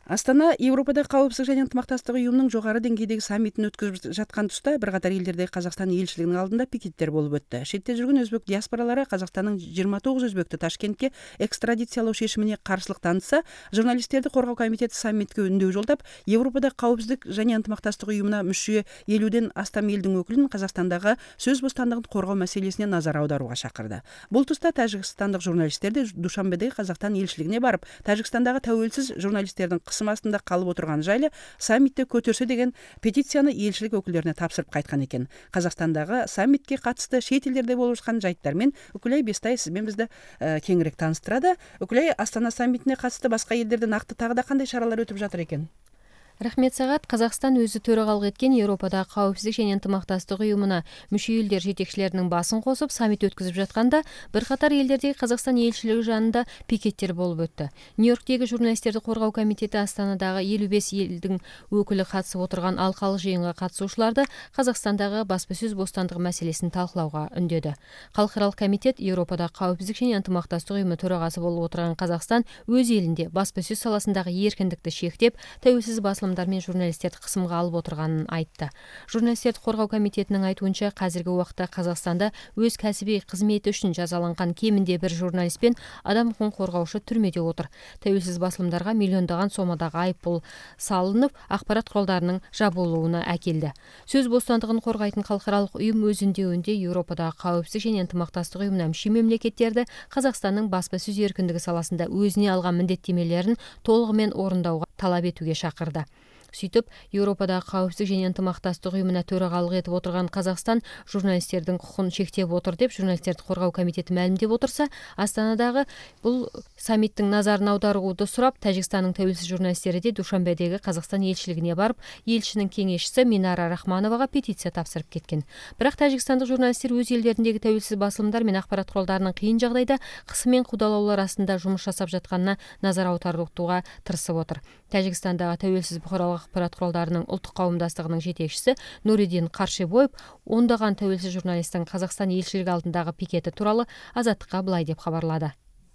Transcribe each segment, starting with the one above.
Астана Европада қауіпсіздік және ынтымақтастық ұйымының жоғары деңгейдегі саммитін өткізіп жатқан тұста бірқатар елдерде Қазақстан елшілігінің алдында пикеттер болып өтті. Шетте жүрген өзбек диаспоралары Қазақстанның 29 өзбекті Ташкентке экстрадициялау шешіміне қарсылық танытса, журналистерді қорғау комитеті саммитке үндеу жолдап, Европада қауіпсіздік және ынтымақтастық ұйымына мүше 50-ден астам елдің өкілін Қазақстандағы сөз бостандығын қорғау мәселесіне назар аударуға шақырды. Бұл тұста тәжікстандық журналистер де Душанбедегі Қазақстан елшілігіне барып, Тәжікстандағы тәуелсіз журналистердің қысым астында қалып отырған жайлы саммитте көтерсе деген петицияны елшілік өкілдеріне тапсырып қайтқан екен. Қазақстандағы саммитке қатысты шет елдерде болып жатқан жайттармен Үкілай Бестай сізбен бізді кеңірек таныстырады. Үкілай, Астана саммитіне қатысты басқа елдерде нақты тағы да қандай шаралар өтіп жатыр екен? Рахмет сағат. Қазақстан өзі төрағалық еткен Европадағы қауіпсіздік және ынтымақтастық ұйымына мүше елдер жетекшілерінің басын қосып саммит өткізіп жатқанда бірқатар елдердегі Қазақстан елшілігі жанында пикеттер болып өтті. Нью-Йорктегі журналистерді қорғау комитеті Астанадағы 55 елдің өкілі қатысып отырған алқалы жиынға қатысушыларды Қазақстандағы баспасөз бостандығы мәселесін талқылауға үндеді. Халықаралық комитет Европадағы қауіпсіздік және ынтымақтастық ұйымы төрағасы болып отырған Қазақстан өз елінде баспасөз саласындағы еркіндікті шектеп, тәуелсіз мен журналистерді қысымға алып отырғанын айтты. Журналистерді қорғау комитетінің айтуынша, қазіргі уақытта Қазақстанда өз кәсіби қызметі үшін жазаланған кемінде бір журналист пен адам құқығын қорғаушы түрмеде отыр. Тәуелсіз басылымдарға миллиондаған сомадағы айыппұл салынып, ақпарат құралдарының жабылуына әкелді. Сөз бостандығын қорғайтын халықаралық ұйым өз үндеуінде Еуропадағы қауіпсіздік және ынтымақтастық ұйымына мүше мемлекеттерді Қазақстанның баспасөз еркіндігі саласында өзіне алған міндеттемелерін толығымен орындауға талап етуге шақырды. Сөйтіп, Еуропадағы қауіпсіздік және ынтымақтастық ұйымына төрағалық етіп отырған Қазақстан журналистердің құқын шектеп отыр деп журналистерді қорғау комитеті мәлімдеп отырса, Астанадағы бұл саммиттің назарын аударуды сұрап, Тәжікстанның тәуелсіз журналистері де Душанбедегі Қазақстан елшілігіне барып, елшінің кеңесшісі Минара Рахмановаға петиция тапсырып кеткен. Бірақ тәжікстандық журналистер өз елдеріндегі тәуелсіз басылымдар мен ақпарат құралдарының қиын жағдайда қысым мен қудалаулар астында жұмыс жасап жатқанына назар аударуға тырысып отыр. Тәжікстандағы тәуелсіз бұқаралық ақпарат құралдарының ұлттық қауымдастығының жетекшісі Нуриддин Қаршебоев ондаған тәуелсіз журналистің Қазақстан елшілігі алдындағы пикеті туралы Азаттыққа былай деп хабарлады.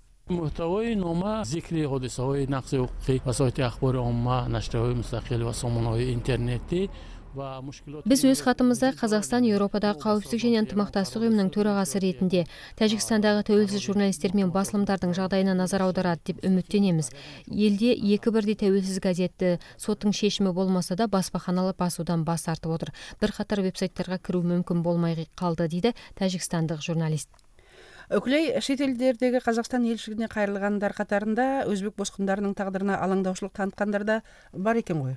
محتوای نامه ذکر حادثه‌های نقض حقوقی وسایل اخبار عامه، نشریه‌های مستقل و سامانه‌های اینترنتی Біз өз хатымызда Қазақстан Еуропадағы қауіпсіздік және ынтымақтастық ұйымының төрағасы ретінде Тәжікстандағы тәуелсіз журналистер мен басылымдардың жағдайына назар аударады деп үміттенеміз. Елде екі бірдей тәуелсіз газетті соттың шешімі болмаса да баспаханалы басудан бас тартып отыр. Бірқатар веб-сайттарға кіру мүмкін болмай қалды, дейді тәжікстандық журналист. Үкілей, шет елдердегі Қазақстан елшілігіне қайырылғандар қатарында өзбек босқындарының тағдырына алаңдаушылық танытқандар да бар екен ғой.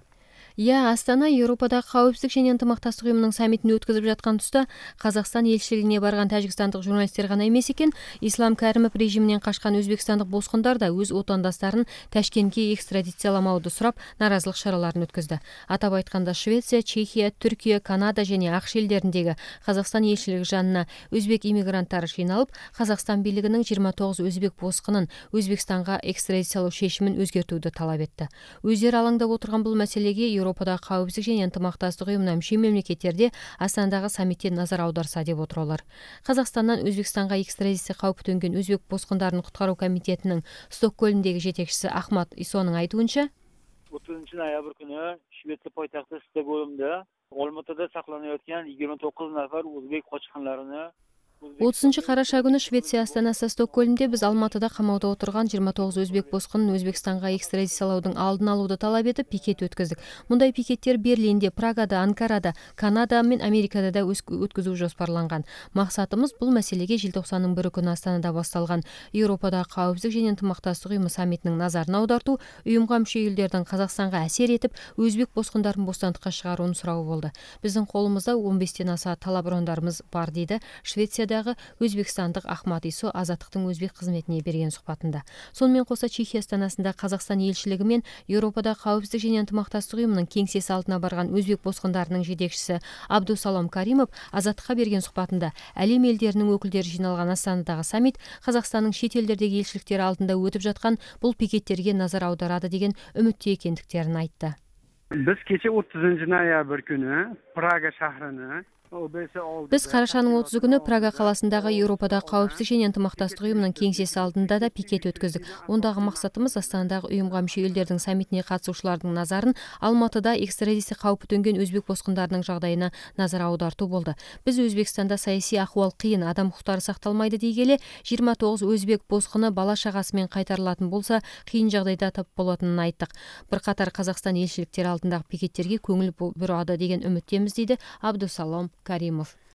Астана Еуропадағы қауіпсіздік және ынтымақтастық ұйымының саммитін өткізіп жатқан тұста Қазақстан елшілігіне барған тәжікстандық журналистер ғана емес екен, Ислам Кәрімов режимінен қашқан өзбекстандық босқындар да өз отандастарын Ташкентке экстрадицияламауды сұрап наразылық шараларын өткізді. Атап айтқанда Швеция, Чехия, Түркия, Канада және ақш елдеріндегі Қазақстан елшілігі жанына өзбек иммигранттары жиналып, Қазақстан билігінің 29 өзбек босқынын Өзбекстанға экстрадициялау шешімін өзгертуді талап етті. Өздері алаңдап отырған бұл мәселеге Еуропадағы қауіпсіздік және ынтымақтастық ұйымына мүше мемлекеттерде Астанадағы саммитте назар аударса деп отыр олар. Қазақстаннан Өзбекстанға экстрадиция қаупі төнген өзбек босқындарын құтқару комитетінің Стокгольмдегі жетекшісі Ахмат Исоның айтуынша, 30 ноябрь күні Швеция poytaxti Stokgolmda Olmaotada saqlanayotgan 29 nafar o'zbek qochqinlarini 30 қараша күні Швеция астанасы Стокгольмде біз Алматыда қамауда отырған 29 өзбек босқынын Өзбекстанға экстрадициялаудың алдын алуды талап етіп пикет өткіздік. Мұндай пикеттер Берлинде, Прагада, Анкарада, Канада мен Америкада да өткізу жоспарланған. Мақсатымыз бұл мәселеге желтоқсанның 1 күні Астанада басталған Еуропадағы қауіпсіздік және ынтымақтастық ұйымы саммитінің назарын аударту, ұйымға мүше елдердің Қазақстанға әсер етіп, өзбек босқындарын бостандыққа шығаруын сұрауы болды. Біздің қолымызда 15-тен аса талап ұрандарымыз бар, дейді Швециядағы өзбекстандық Ахмат Исо Азаттықтың өзбек қызметіне берген сұхбатында. Сонымен қоса Чехия астанасында Қазақстан елшілігі мен Еуропадағы қауіпсіздік және ынтымақтастық ұйымының кеңсесі алдына барған өзбек босқындарының жетекшісі Абдусалам Каримов Азаттыққа берген сұхбатында әлем елдерінің өкілдері жиналған Астанадағы саммит Қазақстанның шет елдердегі елшіліктері алдында өтіп жатқан бұл пикеттерге назар аударады деген үмітте екендіктерін айтты. Biz kecha 30 noyabr kuni Praga shahrini Біз қарашаның 30 күні Прага қаласындағы Еуропадағы қауіпсіздік және ынтымақтастық ұйымының кеңсесі алдында да пикет өткіздік. Ондағы мақсатымыз Астанадағы ұйымға мүше елдердің саммитіне қатысушылардың назарын Алматыда экстрадиция қаупі төнген өзбек босқындарының жағдайына назар аударту болды. Біз Өзбекстанда саяси ахуал қиын, адам құқықтары сақталмайды дей келе, 29 өзбек босқыны бала шағасымен қайтарылатын болса, қиын жағдайда тап болатынын айттық. Бірқатар Қазақстан елшіліктері алдындағы пикеттерге көңіл бұрады деген үміттеміз, дейді Абдусалом Каримов.